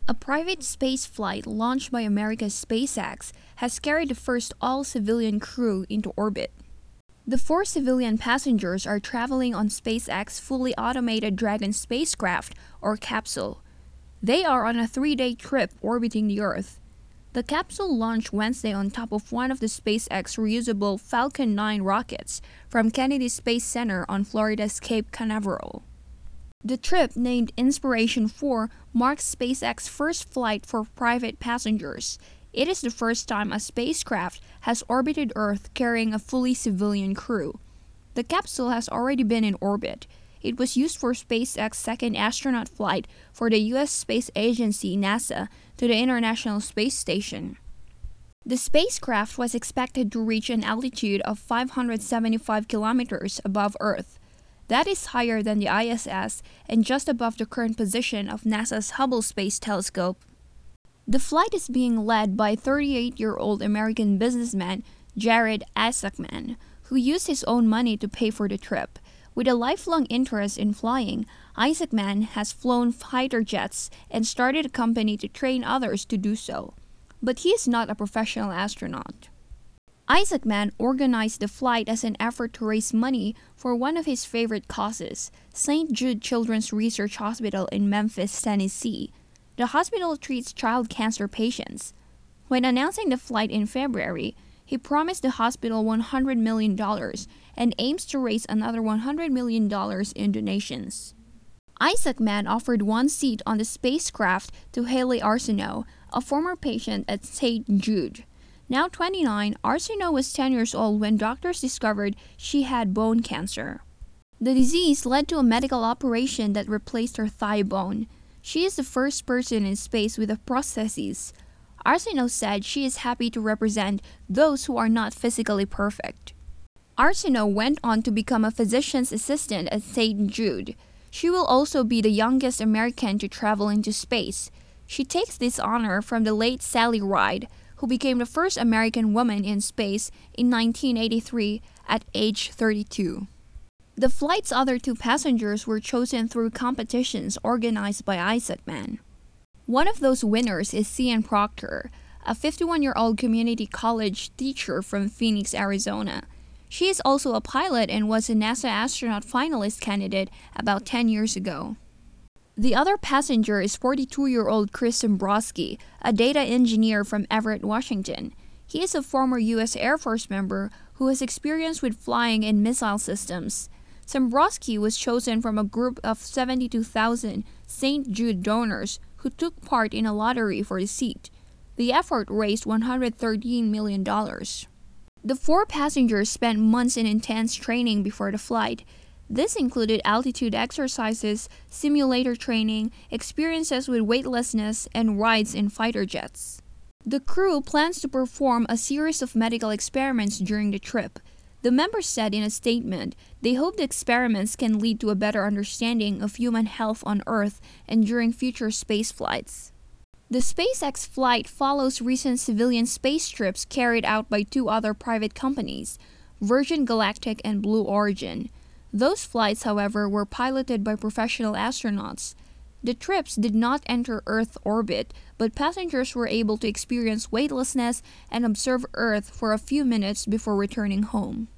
A private space flight launched by America's SpaceX has carried the first all-civilian crew into orbit. The 4 civilian passengers are traveling on SpaceX's fully automated Dragon spacecraft, or capsule. They are on a 3-day trip orbiting the Earth. The capsule launched Wednesday on top of one of the SpaceX reusable Falcon 9 rockets from Kennedy Space Center on Florida's Cape Canaveral. The trip, named Inspiration 4, marks SpaceX's first flight for private passengers. It is the first time a spacecraft has orbited Earth carrying a fully civilian crew. The capsule has already been in orbit. It was used for SpaceX's second astronaut flight for the U.S. space agency NASA to the International Space Station. The spacecraft was expected to reach an altitude of 575 kilometers above Earth. That is higher than the ISS and just above the current position of NASA's Hubble Space Telescope. The flight is being led by 38-year-old American businessman Jared Isaacman, who used his own money to pay for the trip. With a lifelong interest in flying, Isaacman has flown fighter jets and started a company to train others to do so. But he is not a professional astronaut. Isaacman organized the flight as an effort to raise money for one of his favorite causes, St. Jude Children's Research Hospital in Memphis, Tennessee. The hospital treats child cancer patients. When announcing the flight in February, he promised the hospital $100 million and aims to raise another $100 million in donations. Isaacman offered one seat on the spacecraft to Haley Arsenault, a former patient at St. Jude. Now 29, Arsenault was 10 years old when doctors discovered she had bone cancer. The disease led to a medical operation that replaced her thigh bone. She is the first person in space with a prosthesis. Arsenault said she is happy to represent those who are not physically perfect. Arsenault went on to become a physician's assistant at St. Jude. She will also be the youngest American to travel into space. She takes this honor from the late Sally Ride, who became the first American woman in space in 1983 at age 32. The flight's other 2 passengers were chosen through competitions organized by Isaacman. One of those winners is Cian Proctor, a 51-year-old community college teacher from Phoenix, Arizona. She is also a pilot and was a NASA astronaut finalist candidate about 10 years ago. The other passenger is 42-year-old Chris Dombrowski, a data engineer from Everett, Washington. He is a former U.S. Air Force member who has experience with flying in missile systems. Dombrowski was chosen from a group of 72,000 St. Jude donors who took part in a lottery for the seat. The effort raised $113 million. The 4 passengers spent months in intense training before the flight. This included altitude exercises, simulator training, experiences with weightlessness, and rides in fighter jets. The crew plans to perform a series of medical experiments during the trip. The members said in a statement they hope the experiments can lead to a better understanding of human health on Earth and during future space flights. The SpaceX flight follows recent civilian space trips carried out by 2 other private companies, Virgin Galactic and Blue Origin. Those flights, however, were piloted by professional astronauts. The trips did not enter Earth orbit, but passengers were able to experience weightlessness and observe Earth for a few minutes before returning home.